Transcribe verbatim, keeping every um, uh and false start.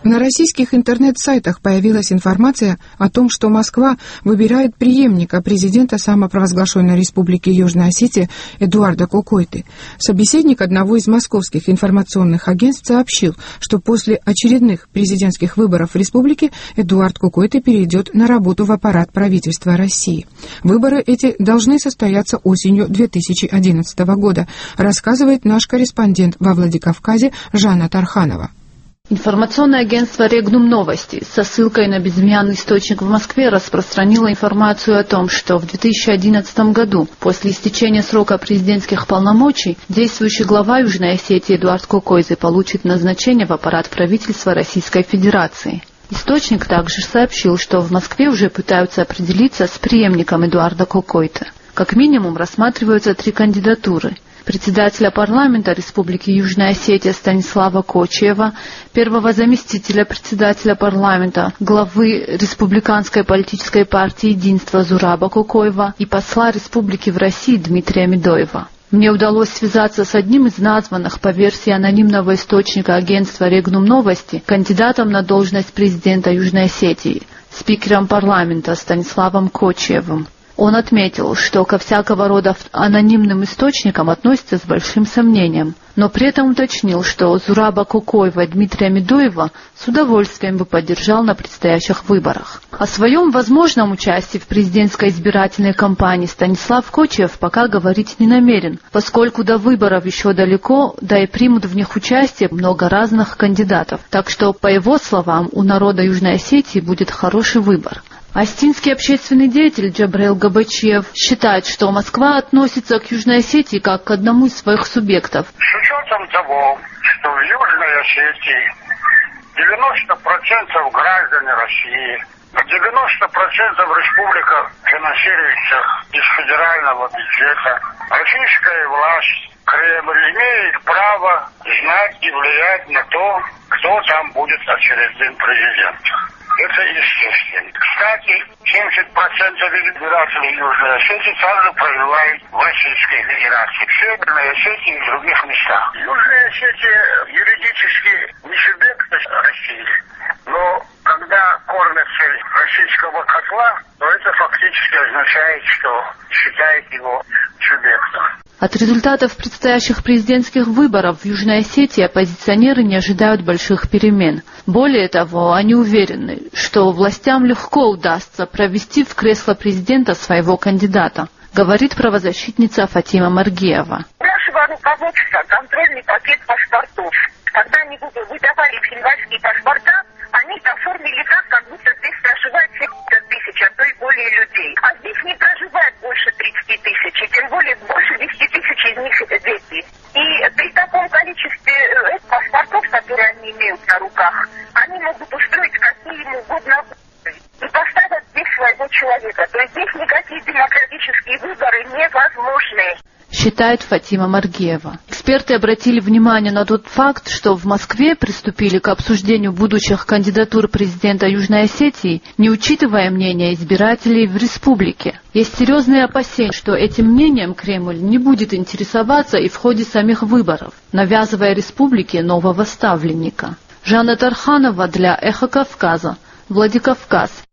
На российских интернет-сайтах появилась информация о том, что Москва выбирает преемника президента самопровозглашенной Республики Южная Осетия Эдуарда Кокойты. Собеседник одного из московских информационных агентств сообщил, что после очередных президентских выборов в республике Эдуард Кокойты перейдет на работу в аппарат правительства России. Выборы эти должны состояться осенью две тысячи одиннадцатого года, рассказывает наш корреспондент во Владикавказе Жанна Тарханова. Информационное агентство «Регнум Новости» со ссылкой на безымянный источник в Москве распространило информацию о том, что в две тысячи одиннадцатом году, после истечения срока президентских полномочий, действующий глава Южной Осетии Эдуард Кокойты получит назначение в аппарат правительства Российской Федерации. Источник также сообщил, что в Москве уже пытаются определиться с преемником Эдуарда Кокойты. Как минимум рассматриваются три кандидатуры: председателя парламента Республики Южная Осетия Станислава Кочиева, первого заместителя председателя парламента, главы Республиканской политической партии «Единство» Зураба Кокоева и посла республики в России Дмитрия Медоева. Мне удалось связаться с одним из названных по версии анонимного источника агентства «Регнум Новости» кандидатом на должность президента Южной Осетии, спикером парламента Станиславом Кочиевым. Он отметил, что ко всякого рода анонимным источникам относится с большим сомнением, но при этом уточнил, что Зураба Кокоева и Дмитрия Медоева с удовольствием бы поддержал на предстоящих выборах. О своем возможном участии в президентской избирательной кампании Станислав Кочиев пока говорить не намерен, поскольку до выборов еще далеко, да и примут в них участие много разных кандидатов. Так что, по его словам, у народа Южной Осетии будет хороший выбор. Остинский общественный деятель Джабраил Габачиев считает, что Москва относится к Южной Осетии как к одному из своих субъектов. С учетом того, что в Южной Осетии девяносто процентов граждан России, девяносто процентов республика финансируется из федерального бюджета, российская власть, Кремль имеет право знать и влиять на то, кто там будет очередным президентом. Это естественно. Кстати, семьдесят процентов избирателей Южной Осетии также проживают в Российской Федерации, в Северной Осетии и в других местах. Южная Осетия юридически не субъект России, но когда кормятся российского котла, то это фактически означает, что считает его субъектом. От результатов предстоящих президентских выборов в Южной Осетии оппозиционеры не ожидают больших перемен. Более того, они уверены, что властям легко удастся провести в кресло президента своего кандидата, говорит правозащитница Фатима Маргиева. Нашего руководства контрольный пакет паспортов. Когда они выдавали финляндские паспорта, они оформили так, как будто здесь проживает семьдесят тысяч, а то и более людей. А здесь не проживает больше тридцати тысяч, и тем более больше десяти тысяч из них дети. И при таком количестве паспортов, которые они имеют на руках, они могут устроить какие им угодно и поставят здесь своего человека. То есть здесь никакие демократические выборы невозможны, считает Фатима Маргиева. Эксперты обратили внимание на тот факт, что в Москве приступили к обсуждению будущих кандидатур президента Южной Осетии, не учитывая мнения избирателей в республике. Есть серьезные опасения, что этим мнением Кремль не будет интересоваться и в ходе самих выборов, навязывая республике нового ставленника. Жанна Тарханова для Эхо Кавказа, Владикавказ.